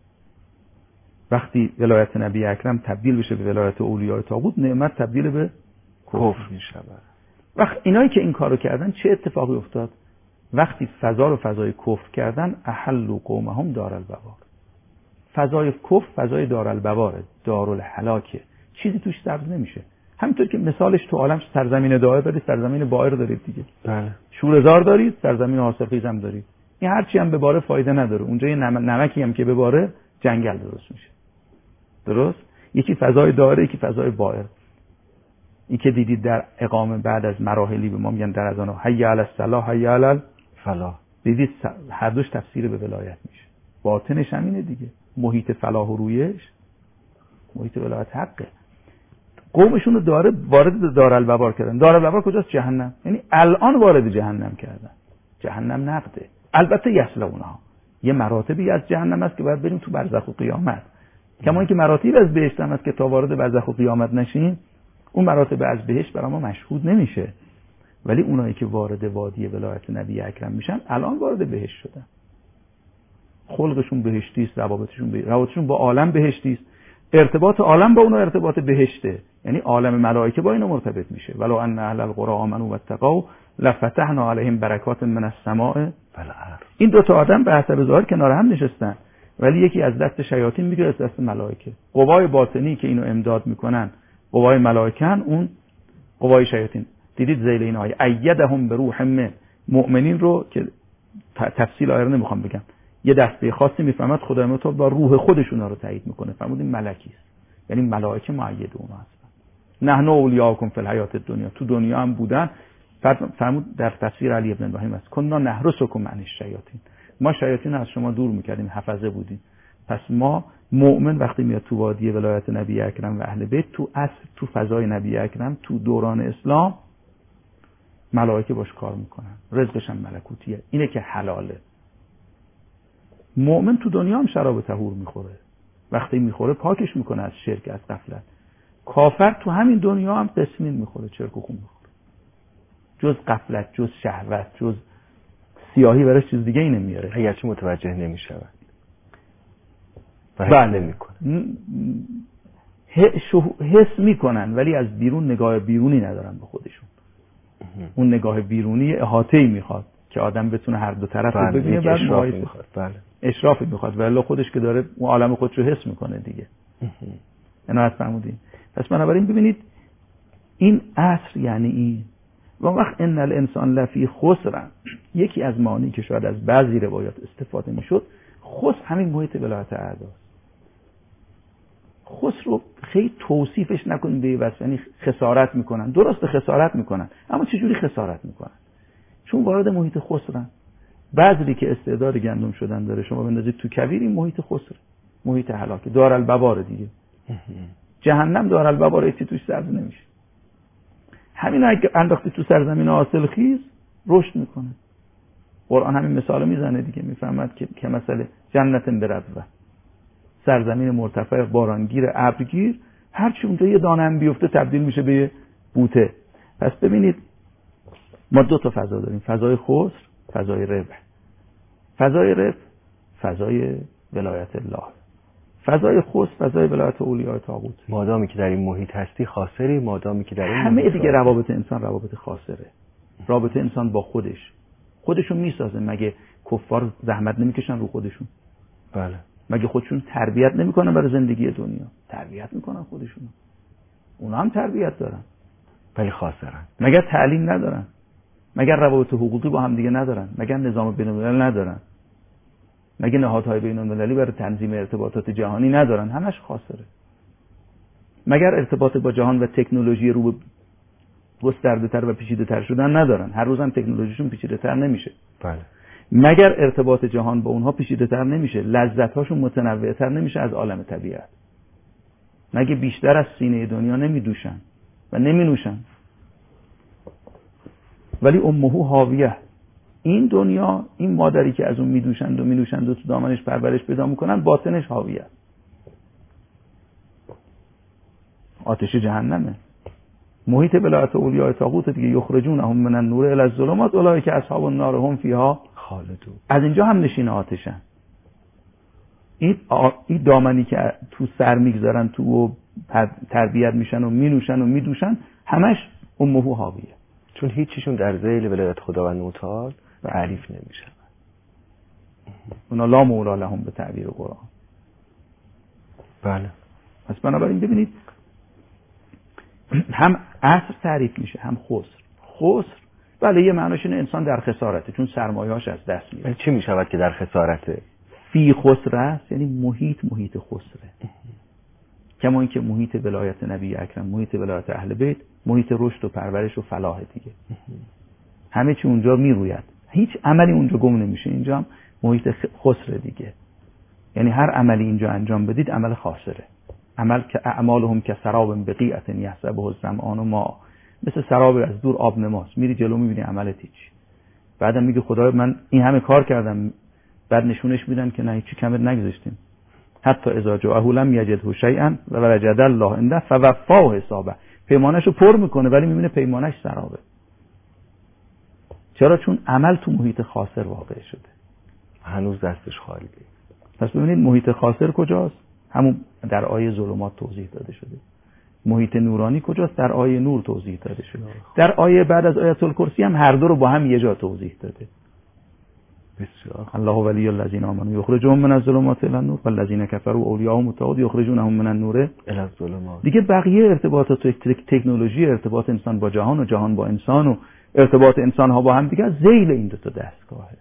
وقتی ولایت نبی اکرم تبدیل بشه به ولایت اولیاء طاغوت، نعمت تبدیل به کفر میشه. وقت اینایی که این کارو کردن چه اتفاقی افتاد؟ وقتی فضا رو فضای کفر کردن، احلوا قومهم دار البوار. فضای کفر فضای دار البواره، دارالهلاکه، چیزی توش سبز نمیشه. همینطور که مثالش تو عالم سرزمین دائر دارید، سرزمین بائر دارید دیگه. بله. شوره‌زار دارید، سرزمین حاصلخیز هم دارید. این هرچی هم بباره فایده نداره. اونجا یه نمکی هم که بباره جنگل درست میشه. درست؟ یکی فضای دائره، یکی فضای بائر. این که دیدید در اقامه بعد از مراحلی به ما میگن در اذان حی علی الصلاح حی علی الفلاح، دیدید هر دوش تفسیر به ولایت میشه. باطنش همینه دیگه. محیط فلاح و رویش محیط ولایت حقه. قومشون رو داره وارد دارالبوار کردن. دارالبوار کجاست؟ جهنم. یعنی الان وارد جهنم کردن. جهنم نقده. البته یصلونها، یه مراتبی از جهنم است که باید بریم تو برزخ و قیامت. کما اینکه مراتبی از بهشت هم است که تا وارد برزخ و قیامت نشیم، اون مراتب از بهشت برای ما مشهود نمیشه. ولی اونایی که وارد وادی ولایت نبی اکرم میشن، الان وارد بهشت شدن. خلقشون بهشتی است، روابطشون به... روابطشون با عالم بهشتی است. ارتباط عالم با اونا ارتباط بهشته، یعنی عالم ملائکه با اینا مرتبط میشه. ولو ان اهل القرى آمنوا واتقوا لفتحنا علیهم برکات من السماء والارض. این دو تا آدم به حسب ظاهر کنار هم نشستن، ولی یکی از دست شیاطین میگیره، از دست ملائکه. قوای باطنی که اینو امداد میکنن قوای ملائکه، اون قوای شیاطین. دیدید ذیل این آیه ایدهم بروح من، مؤمنین رو که تفصیل آیه رو نمیخوام بگم، یه دسته خاصی میفهمد خدای متعال با روح خودشون رو تایید میکنه. فرمودیم ملکی است، یعنی ملائکه مؤید اونها هستن. نحن اولیاءکم فی الحیات الدنیا، تو دنیا هم بودن. فرمود در تفسیر علی ابن ابراهیم است کنا نحرسکم عن الشیاطین، ما شیاطین از شما دور میکردیم، حفظه بودیم. پس ما مؤمن وقتی میاد تو وادی ولایت نبی اکرم و اهل بیت، تو اصل تو فضای نبی اکرم، تو دوران اسلام ملائکه باش کار میکنن، رزقش هم ملکوتیه، اینه که حلاله. مؤمن تو دنیا هم شراب طهور میخوره، وقتی میخوره پاکش میکنه از شرک، از غفلت. کافر تو همین دنیا هم قسمین میخوره، چرک و خون میخوره، جز غفلت، جز شهوت، جز سیاهی براش چیز دیگه ای نمیاره، اگرچه متوجه نمیشود. بله میکنه، حس میکنن ولی از بیرون نگاه بیرونی ندارن به خودشون. اون نگاه بیرونی احاطه‌ای میخواد که آدم بتونه هر دو طرف رو ببینه، بعد اشرافی میخواد. بله اشرافی میخواد، ولی خودش که داره اون عالم خودش رو حس میکنه دیگه. عنایت فرمودین. پس بنابراین ببینید این عصر یعنی این. و وقت ان الانسان لفی خسر، یکی از معانی که شاید از بعضی روایات استفاده میشد، خسر همین محیط ولایت اعداست. خسر رو خیلی توصیفش نکنیم به واسه، یعنی خسارت میکنن. درست خسارت میکنن، اما چجوری خسارت میکنن؟ چون وارد محیط خسرن. بعضی که استعداد گندم شدن داره، شما بندازید تو کویر، این محیط خسر، محیط هلاک، دارالبوار دیگه. جهنم دارالبوار، چی توش سبز نمیشه. همین اگه انداختی تو سرزمین حاصل خیز رشد میکنه. قرآن همین مثال میزنه دیگه، میفهمد که که مسئله جنت بربوه، سرزمین مرتفع بارانگیر ابرگیر، هر چی اونجا یه دانه هم بیفته تبدیل میشه به بوته. پس ببینید ما دو تا فضا داریم، فضای خسر، فضای ربح. فضای ربح فضای ولایت الله، فضای خسر فضای ولایت اولیاء طاغوت. مادامی که در این محیط هستی خاسری، مادامی که در این همه دیگه روابط انسان روابط خاسره. رابطه انسان با خودش، خودشون میسازه. مگه کفار زحمت نمیکشن رو خودشون؟ بله. مگه خودشون تربیت نمیکنن برای زندگی دنیا؟ تربیت میکنن خودشون. اونا هم تربیت دارن ولی خاسرن. مگر تعلیم ندارن؟ مگر روابط حقوقی با هم دیگه ندارن؟ مگر نظام بین‌المللی ندارن؟ مگه نهادهای بین‌المللی برای تنظیم ارتباطات جهانی ندارن؟ همش خاسره. مگر ارتباط با جهان و تکنولوژی رو به گسترده‌تر و پیچیده‌تر شدن ندارن؟ هر روز هم تکنولوژیشون پیچیده‌تر نمیشه. بله. مگر ارتباط جهان با اونها پیچیده‌تر نمیشه؟ لذت‌هاشون متنوع‌تر نمیشه از عالم طبیعت؟ مگه بیشتر از سینه دنیا نمیدوشن و نمینوشن؟ ولی امه حاویه، این دنیا، این مادری که از اون میدوشند و مینوشند و تو دامنش پرورش پیدا میکنن، باطنش حاویه، آتش جهنمه. محیط ولایت اولیاء طاغوت دیگه، یخرجونهم من النور الی الظلمات اولئک اصحاب النار هم فیها خالدون. از اینجا هم نشین آتشن. این آ... این دامنی که تو سر میگذارن تو و تربیت میشن و مینوشن و میدوشن، همش امه حاویه، چون هیچیشون در ذیل ولایت خداوند متعال تعریف نمیشه. اونا لا مولا لهم به تعبیر قرآن. بله. پس بنابراین ببینید هم عصر تعریف میشه، هم خسر. خسر بله یه معناش اینه انسان در خسارته، چون سرمایه‌اش از دست میره. چی میشود که در خسارته؟ فی خسر است، یعنی محیط محیط خسره. کما اینکه محیط ولایت نبی اکرم، محیط ولایت اهل بیت، محیط رشد و پرورش و فلاح دیگه. همه چی اونجا میروید، هیچ عملی اونجا گم نمیشه. اینجا هم محیط خسره دیگه، یعنی هر عملی اینجا انجام بدید عمل خاسره. عمل که اعمالهم که سراب بقیعت یحسبه الظمآن ماء، مثل سراب از دور آب نماست، میری جلو میبینی عملت هیچ، بعدم میگه خدایا من این همه کار کردم، بعد نشونش میدن که نه هیچی کمت نگذاشتیم. حتی اذا جاءه لم یجده شیئا و وجد الله عنده فوفاه حسابه، پیمانشو پر میکنه ولی میبینه پیمانش سرابه. چرا؟ چون عمل تو محیط خاسر واقع شده، هنوز دستش خالیه. پس ببینید محیط خاسر کجاست؟ همون در آیه ظلمات توضیح داده شده. محیط نورانی کجاست؟ در آیه نور توضیح داده شده. در آیه بعد از آیت الکرسی هم هر دو رو با هم یه جا توضیح داده. بسیار. الله ولی الذین آمنوا یخرجهم من الظلمات الی النور والذین کفروا اولیاءهم الطاغوت یخرجونهم من النور الی الظلمات. دیگه بقیه ارتباطات تکنولوژی، ارتباط انسان با جهان و جهان با انسان و ارتباط انسان ها با هم دیگه ذیل این دو تا دستگاهه.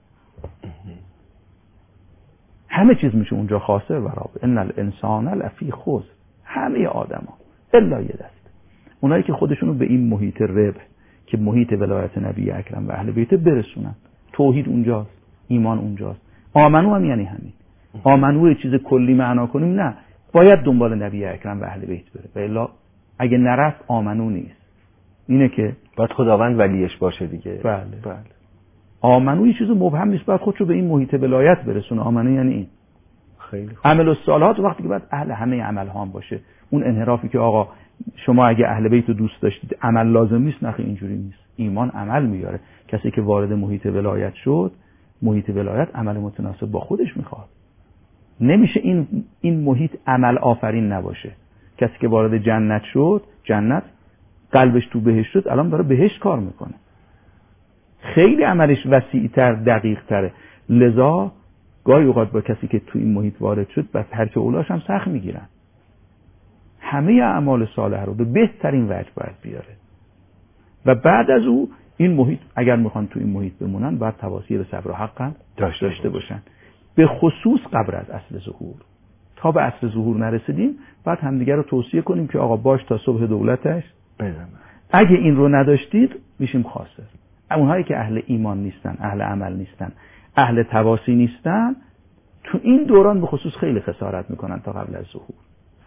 همه چیز میشه اونجا خاسر و راب. ان الانسان لفی خسر، همه آدما الا یه دست، اونایی که خودشونو به این محیط ربح که محیط ولایت نبی اکرم و اهل بیت برسونن. توحید اونجاست، ایمان اونجاست. آمنو هم یعنی همین. آمنو یه چیز کلی معنا کنیم؟ نه، باید دنبال نبی اکرم و اهل بیت بره، و الا اگه نرفت آمنو نیست. اینه که باید خداوند ولیش باشه دیگه. بله بله. آمنو یه چیز مبهم نیست، باید خودشو به این محیط ولایت برسونه. آمنو یعنی این. خیلی خوب. عمل الصالحات وقتی که باید اهل همه عمل ها هم باشه. اون انحرافی که آقا شما اگه اهل بیت رو دوست داشتید عمل لازم نیست، نه اینجوری نیست. ایمان عمل میاره. کسی که وارد محیط ولایت شد، محیط ولایت عمل متناسب با خودش میخواد. نمیشه این این محیط عمل آفرین نباشه. کسی که وارد جنت شد، جنت قلبش تو بهشت شد، الان داره بهشت کار میکنه. خیلی عملش وسیع‌تر، دقیق‌تره. لذا گاهی اوقات با کسی که تو این محیط وارد شد بس هرچه اولاش هم سخت میگیرن. همه اعمال صالح رو به بهترین وجه باید بیاره و بعد از او این محیط اگر میخوان تو این محیط بمونن باید تواصی به صبر و حق هم داشته, داشته باشن، به خصوص قبل از اصل ظهور. تا به اصل ظهور نرسیدیم بعد همدیگر رو توصیه کنیم که آقا باش تا صبح دولتش بزنه. اگه این رو نداشتید میشیم خاسر. اونهایی که اهل ایمان نیستن، اهل عمل نیستن، اهل تواصی نیستن، تو این دوران به خصوص خیلی خسارت میکنن تا قبل از ظهور.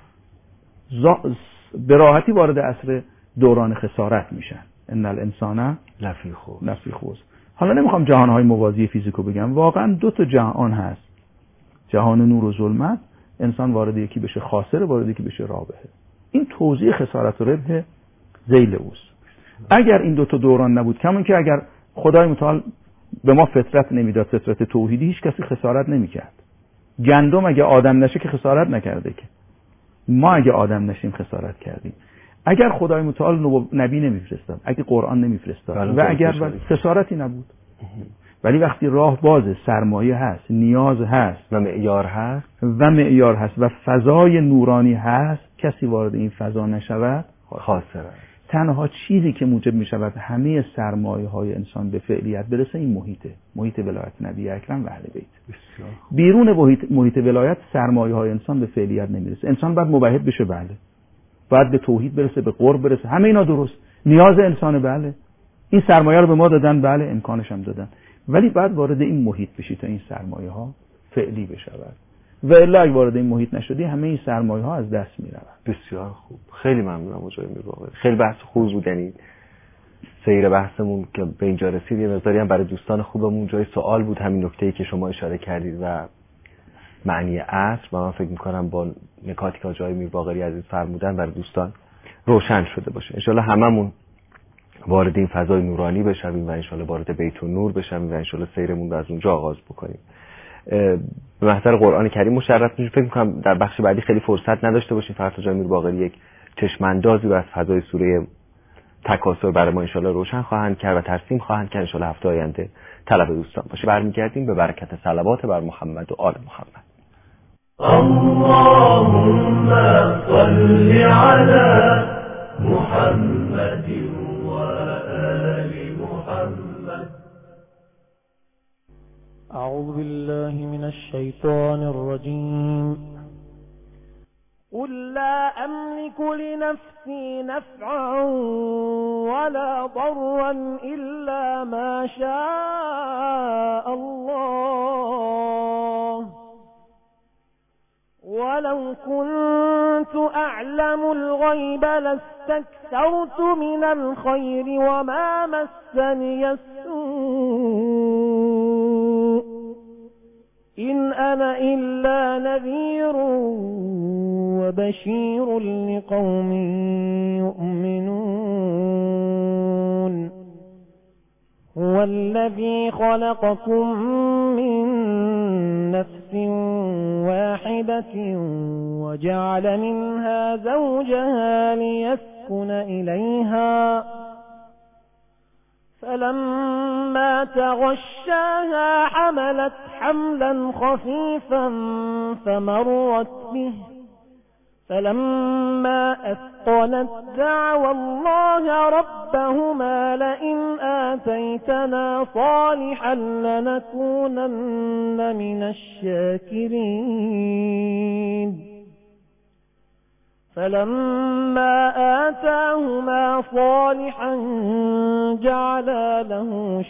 به راحتی وارد عصر دوران خسارت میشن. ان الانسان لفی خسر. لفی خسر. حالا نمیخوام جهانهای موازی فیزیکو بگم، واقعا دو تا جهان هست، جهان نور و ظلمت. انسان وارد یکی بشه خاسر، وارد یکی بشه رابحه. این توضیح خسارت و ربح ذیل اوست. اگر این دو تا دوران نبود، کمون که اگر خدای متعال به ما فطرت نمیداد، فطرت توحیدی، هیچ کسی خسارت نمیکرد. گندم اگه آدم نشه که خسارت نکرده، که ما اگه آدم نشیم خسارت کردیم. اگر خدای متعال نبی نمیفرستاد، اگه قرآن نمیفرستاد و اگر خسارتی نبود. ولی وقتی راه بازه، سرمایه هست، نیاز هست و معیار هست و معیار هست و فضای نورانی هست، کسی وارد این فضا نشود خاسر. تنها چیزی که موجب می شود همه سرمایه های انسان به فعلیت برسه این محیطه، محیط ولایت نبی اکرم و اهل بیت. بیرون محیط, محیط ولایت سرمایه های انسان به فعلیت نمیرسه. انسان باید موحد بشه، بله، باید به توحید برسه، به قرب برسه، همه اینا درست، نیاز انسانه، بله، این سرمایه رو به ما دادن، بله، امکانش هم دادن، ولی بعد وارد این محیط بشی تا این سرمایه ها فعلی بشود. و الا اگه وارد این محیط نشدی همه این سرمایه ها از دست میرن. بسیار خوب، خیلی ممنونم آقای میرواقعی. خیلی بحث خوب بود. یعنی سیر بحثمون که به اینجا رسید یه مقداری هم برای دوستان خوبمون جای سوال بود، همین نکته‌ای که شما اشاره کردید و معنی عصر، و من فکر می‌کنم با نکاتی که آقای میرواقعی عزیز فرمودن برای دوستان روشن شده باشه. ان شاءالله هممون وارد این فضای نورانی بشیم و ان شاءالله وارد بیت النور بشیم و ان شاءالله سیرمون رو از اونجا آغاز بکنیم. به محضر قرآن کریم مشرف میشیم. فکر می‌کنم در بخش بعدی خیلی فرصت نداشته باشیم. فردا جای میرواقعی یک چشماندازی و از فضای سوره تکاثر برای ما ان شاءالله روشن خواهند کرد و ترسیم خواهند کرد. ان شاءالله هفته آینده طلب دوستان باشه. برمیگردیم به برکت صلوات بر محمد و آل محمد. اللهم صل علی محمد و آل محمد. أعوذ بالله من الشيطان الرجيم. قل لا أملك لنفسي نفعا ولا ضرا إلا ما شاء الله ولو كنت أعلم الغيب لاستكثرت من الخير وما مسني السوء إن أنا إلا نذير وبشير لقوم يؤمنون. هو الذي خلقكم من نفس واحدة وجعل منها زوجها ليسكن إليها فلما تغشاها حملت حملا خفيفا فمرت به فلما أثقلت دعوا الله ربهما لئن آتيتنا صالحا لنكونن من الشاكرين فلما آتاهما صالحا جعلا له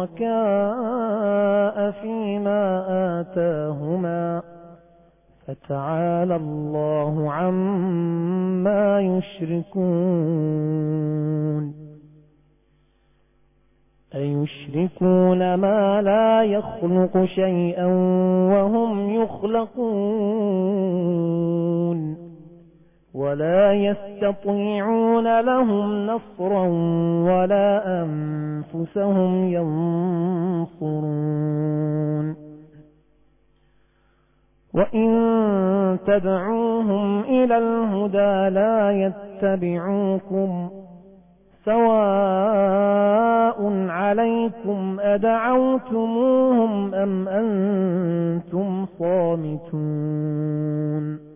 شركاء فيما آتاهما فتعالى الله عما يشركون. أيشركون ما لا يخلق شيئا وهم يخلقون ولا يستطيعون لهم نصرا ولا أنفسهم ينصرون وإن تدعوهم إلى الهدى لا يتبعوكم سواء عليكم أدعوتموهم أم أنتم صامتون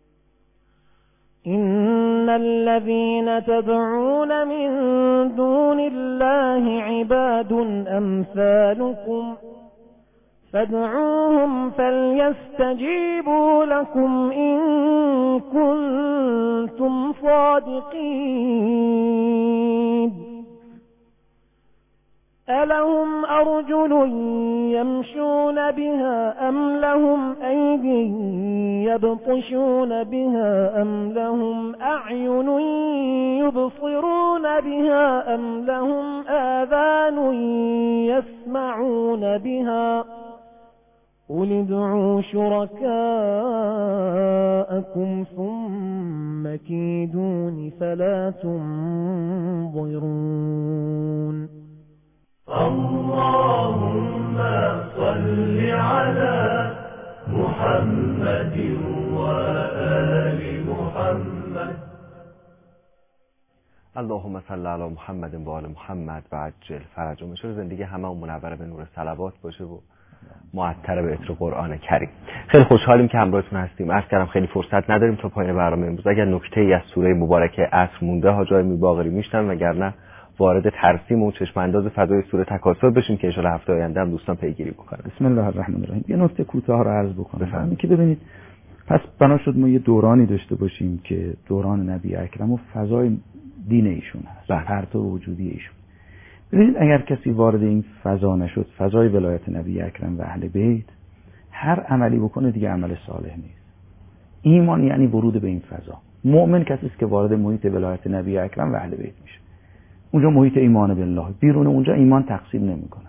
إن الذين تدعون من دون الله عباد أمثالكم فادعوهم فليستجيبوا لكم إن كنتم صادقين ألهم أرجل يمشون بها أم لهم أيدي يبطشون بها أم لهم أعين يبصرون بها أم لهم آذان يسمعون بها قل ادعوا شركاءكم ثم كيدون فلا تنظرون اللهم صل على محمد وآل محمد اللهم صل علی محمد و آل محمد و عجل فرجهم. ان زندگی همه منور به نور صلوات باشه و معطر به عطر قرآن کریم. خیلی خوشحالیم که همراهتون هستیم. عرض کردم خیلی فرصت نداریم تا پایان برنامه امروز. اگر نکته‌ای از سوره مبارکه عصر مونده حاج آقای میرباقری میشتن، وگرنه وارد ترسیم و چشم انداز فضای سوره تکاثر بشیم که ان شاءالله هفته آینده هم دوستان پیگیری بکنن. بسم الله الرحمن الرحیم. یه نکته کوتاه رو عرض بکنم. همین که ببینید پس بنا شد ما یه دورانی داشته باشیم که دوران نبی اکرم و فضای دین ایشون هست، پرتو وجودی ایشون. ببینید اگر کسی وارد این فضا نشد، فضای ولایت نبی اکرم و اهل بیت، هر عملی بکنه دیگه عمل صالح نیست. ایمان یعنی ورود به این فضا. مؤمن کسی است که وارد محیط ولایت نبی اکرم و اهل بیت میشه. اونجا محیط ایمان بالله، بیرون اونجا ایمان تقسیم نمیکنن.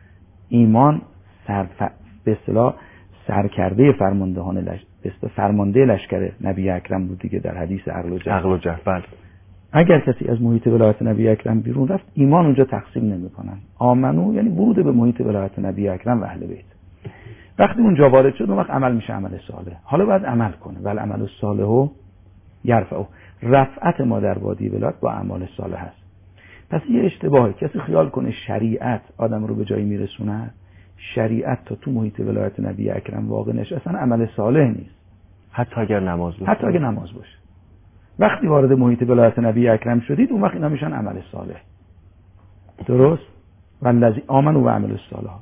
ایمان سر به اصطلاح سرکرده فرماندهان لش... فرمانده لشکر نبی اکرم بود دیگه در حدیث عقل و جهل. عقل و جهل. اگر کسی از محیط ولایت نبی اکرم بیرون رفت، ایمان اونجا تقسیم نمیکنن. آمنو یعنی ورود به محیط ولایت نبی اکرم و اهل بیت. وقتی اونجا وارد شد اون وقت عمل میشه عمل صالح. حالا باید عمل کنه. ول عمل الصالح یرفعه. رفعت ما در وادی ولایت با اعمال صالح است. پس یه اشتباهی کسی خیال کنه شریعت آدم رو به جایی میرسونه. شریعت تا تو محیط ولایت نبی اکرم واقع نشه اصلا عمل صالح نیست. حتی اگر نماز باشه. حتی اگر نماز باشه. وقتی وارد محیط ولایت نبی اکرم شدید اون وقت اینا میشن عمل صالح. درست؟ والذی آمنوا و عملوا الصالحات.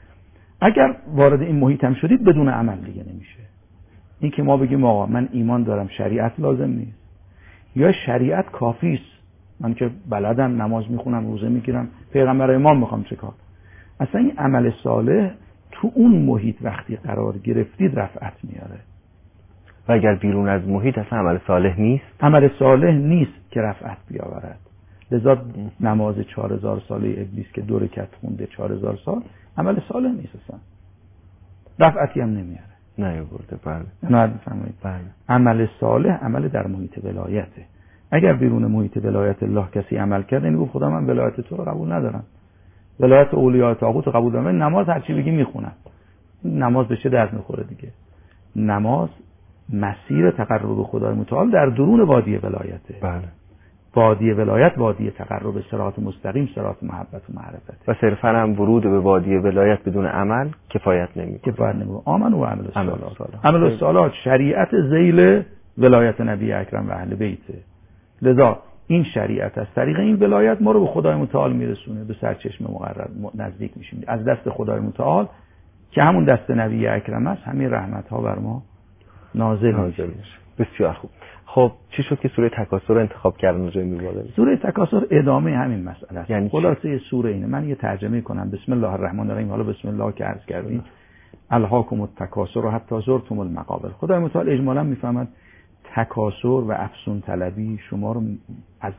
اگر وارد این محیط هم شدید بدون عمل دیگه نمیشه. این که ما بگیم آقا من ایمان دارم شریعت لازم نیست، یا شریعت کافی است، من که بلدم نماز میخونم روزه میگیرم پیغمبر امام میخوام چه کار. اصلا این عمل صالح تو اون محیط وقتی قرار گرفتید رفعت میاره. و اگر بیرون از محیط اصلا عمل صالح نیست، عمل صالح نیست که رفعت بیاورد. لذا نماز چهار هزار ساله ابلیس که دو رکعت خونده چهار هزار سال عمل صالح نیست اصلا، رفعتی هم نمیاره. نه برده. بله نه بفرمایید. بله. عمل صالح عمل در محیط ولایته. اگر بیرون محیط ولایت الله کسی عمل کرد یعنی گفت خدا من ولایت تو رو قبول ندارم، ولایت اولیاء طاغوت رو قبول دارم، نماز هر چی بگی میخونم. نماز به چه درد میخوره دیگه؟ نماز مسیر تقرب به خدای متعال در درون وادی ولایته. بله. وادی ولایت وادی تقرب، صراط مستقیم، صراط محبت و معرفت. و صرفا هم ورود به وادی ولایت بدون عمل کفایت نمیکنه. کفایت نمیکنه. آمن و عمل الصالحات. عمل الصالحات شریعت ذیل ولایت نبی اکرم و اهل بیته. لذا این شریعت از طریق این ولایت ما رو به خدای متعال میرسونه، به سرچشمه مقرب نزدیک میشیم. از دست خدای متعال که همون دست نبی اکرم است همین رحمت ها بر ما نازل میشه. بسیار خوب. خب چی شد که سوره تکاثر رو انتخاب کردن جای می‌باید؟ سوره تکاثر ادامه همین مسئله است. یعنی خلاصه سوره اینه. من یه ترجمه کنم. بسم الله الرحمن الرحیم. حالا بسم الله که عرض کردیم الهاکم التکاثر حتی زرتم المقابر. خدای متعال اجمالاً میفهمد تکاثر و افسون طلبی شما رو از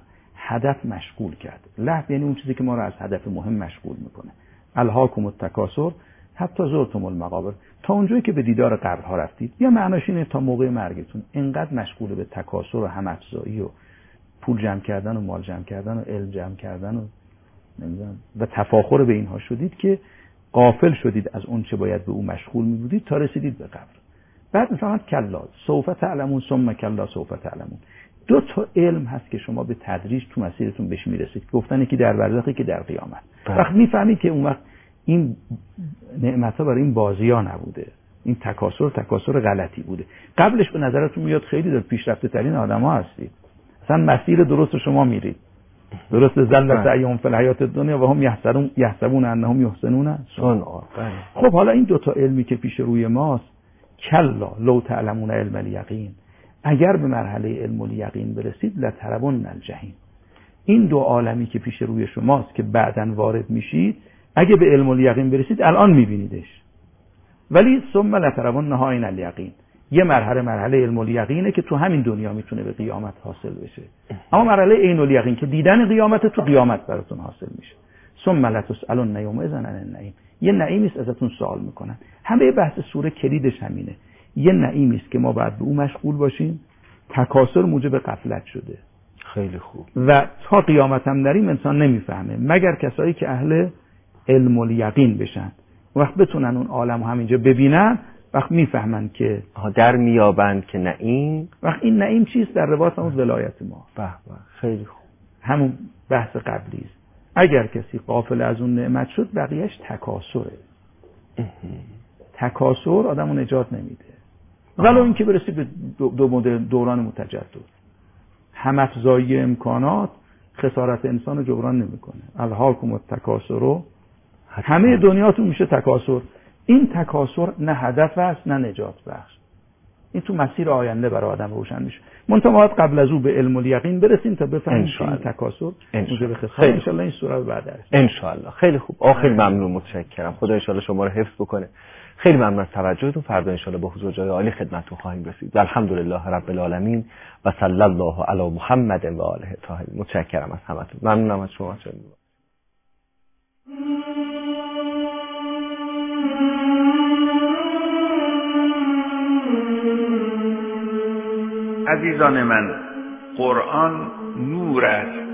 هدف مشغول کرد. لهو یعنی اون چیزی که ما رو از هدف مهم مشغول میکنه. الهاکم التکاثر حتی زرتم المقابر، تا اونجایی که به دیدار قبرها رفتید. یا معناش اینه تا موقع مرگتون اینقدر مشغول به تکاثر و هم افزایی و پول جمع کردن و مال جمع کردن و علم جمع کردن و نمیدونم و تفاخر به اینها شدید که غافل شدید از اون چه باید به اون مشغول می بودید تا رسیدید به قبر. بعد میفهمید کلا سوف تعلمون ثم کلا سوف تعلمون. دو تا علم هست که شما به تدریج تو مسیرتون بهش میرسید. گفتن یکی در برزخی که در قیامت. وقت میفهمید که اون وقت این نعمت‌ها برای این بازی‌ها نبوده. این تکاسر تکاسر غلطی بوده. قبلش به نظرتون میاد خیلی در پیشرفته ترین آدم‌ها هستید. مثلا مسیر درست شما میرید. درست زلت ایام فی الحیات الدنیا و هم یحسبون یحسبون انهم یحسنون صنعا. خب حالا این دو تا علمی که پیش روی ماست، کلا لو تعلمون علم الیقین، اگر به مرحله علم الیقین برسید لترون الجحیم. این دو عالمی که پیش روی شماست که بعداً وارد میشید، اگه به علم الیقین برسید الان میبینیدش. ولی ثم لترونها عین الیقین، یه مرحله مرحله علم الیقینه که تو همین دنیا میتونه به قیامت حاصل بشه. اما مرحله عین الیقین که دیدن قیامت تو قیامت براتون حاصل میشه. ثم لتسالون یومئذ عن النعیم، یه نعیمی است ازتون سوال میکنن. همه بحث سوره کلیدش همینه. یه نعیمی است که ما باید به اون مشغول باشیم. تکاسر موجب غفلت شده. خیلی خوب. و تا قیامت هم نریم انسان نمیفهمه مگر کسایی که اهل علم الیقین بشن. وقت بتونن اون عالم همینجا ببینن، وقت میفهمن که در میابند که نعیم. وقت این نعیم چیست؟ در رباط همون ولایت ما. به به خیلی خوب. همون بحث قبلی است. اگر کسی غافل از اون نعمت شد بقیهش تکاسره. تکاسر آدمو نجات نمیده. ولو اینکه برسی به دو, دو مدل دوران متجدد. هم افزایی امکانات خسارت انسان رو جبران نمیکنه. الهاکم التکاثر، همه دنیاتون میشه تکاسر. این تکاسر نه هدف است نه نجات بخش. این تو مسیر آینده برای آدم روشن میشه. منتها باید قبل از او به علم الیقین برسیم تا بفهمیم این تکاسر موجب خسارت. ان شاء الله این سوره رو بعد درس. ان شاء الله. خیلی خوب. آخر ممنون، متشکرم. خدا ان شاء الله شما رو حفظ بکنه. خیلی ممنون از توجهتون. فردا ان شاء الله با حضور جای عالی خدمتتون خواهیم رسید. الحمدلله رب العالمین و صلی الله علی محمد و آله الطاهرین. متشکرم از همتون. ممنونم از شما. عزیزان من، قرآن نور است،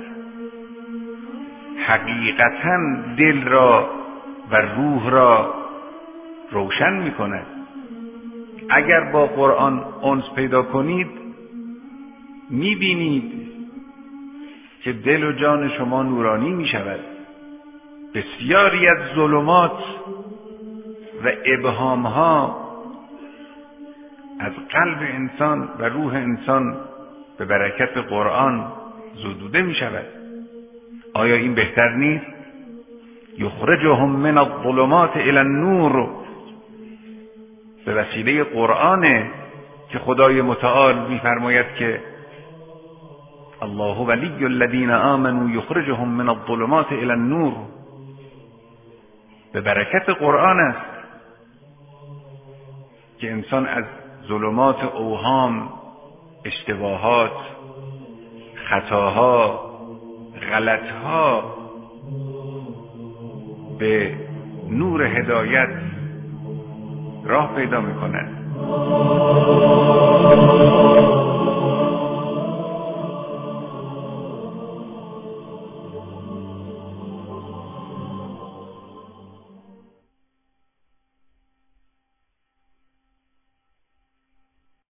حقیقتاً دل را و روح را روشن می کند. اگر با قرآن انس پیدا کنید می بینید که دل و جان شما نورانی می شود. بسیاری از ظلمات و ابهامها از قلب انسان و روح انسان به برکت قرآن زدوده می شود. آیا این بهتر نیست؟ یخرجهم من الظلمات الی النور، به وسیله قرآنه که خدای متعال می فرماید که الله ولی الذین آمنوا یخرجهم من الظلمات الی النور. به برکت قرآن است که انسان از ظلمات اوهام، اشتباهات، خطاها، غلطها به نور هدایت راه پیدا می‌کند.